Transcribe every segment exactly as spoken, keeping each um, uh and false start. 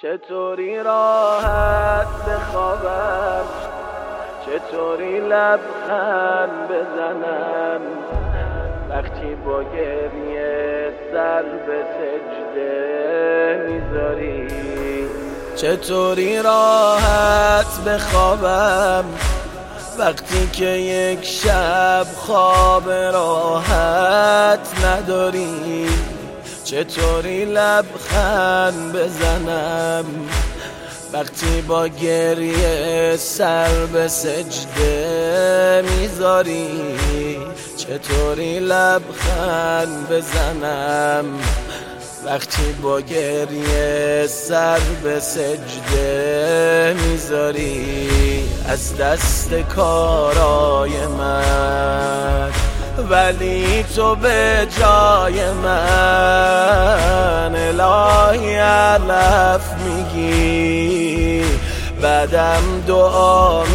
چطوری راحت بخوابم، چطوری لبخند بزنم وقتی با گریه سر به سجده میذاری. چطوری راحت بخوابم وقتی که یک شب خواب راحت نداری. چطوری لبخند بزنم وقتی با گریه سر به سجده میذاری. چطوری لبخند بزنم وقتی با گریه سر به سجده میذاری. از دست کارای من ولی تو به جای من الهی علف میگی، بعدم دعا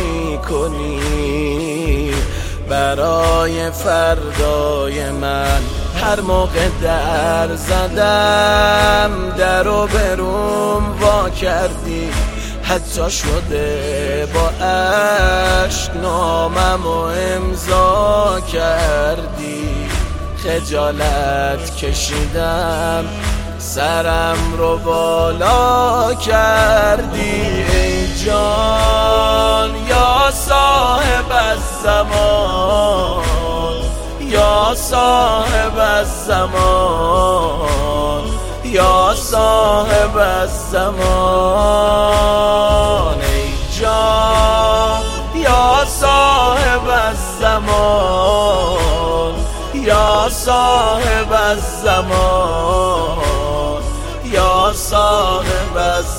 میکنی برای فردای من. هر موقع در زدم در و بروم وا کردی، حتی شده با عشق نامم و امضا کردی. خجالت کشیدم سرم رو بالا کردی. ای جان یا صاحب الزمان، یا صاحب الزمان، یا صاحب الزمان. ای جان یا صاحب الزمان، یا صاحب الزمان، یا صاحب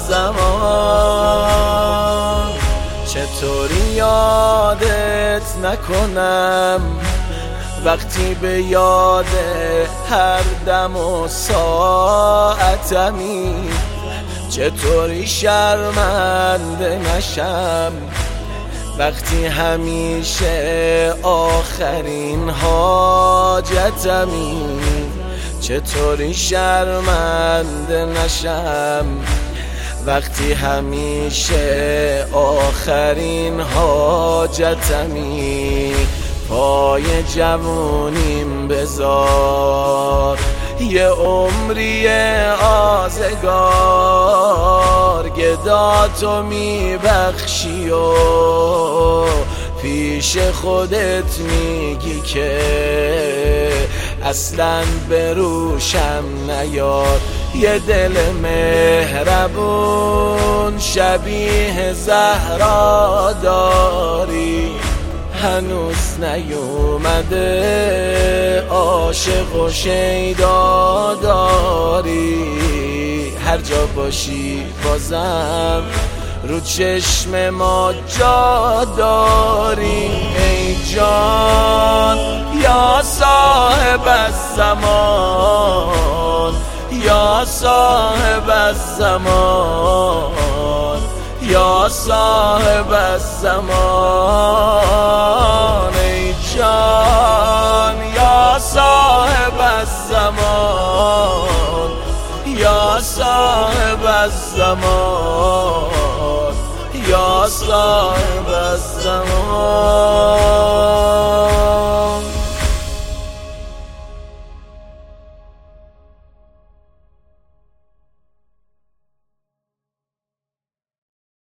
الزمان. چطوری یادت نکنم وقتی به یاد هر دم و ساعتمی. چطوری شرمنده نشم وقتی همیشه آخرین حاجتمی. چطوری شرمنده نشم وقتی همیشه آخرین حاجتمی. پای جوونیم بذار یه عمری آزگار، گدا تو میبخشی و پیش خودت میگی که اصلاً به روشم نیاد. یه دل مهربون شبیه زهرا داری، هنوز نیومده عاشق و شیدا داری. هر جا باشی بازم رو چشم ما جا داری. ای جان یا صاحب الزمان، یا صاحب الزمان، یا صاحب الزمان. ای جان یا صاحب الزمان، یا صاحب الزمان، یا صاحب الزمان.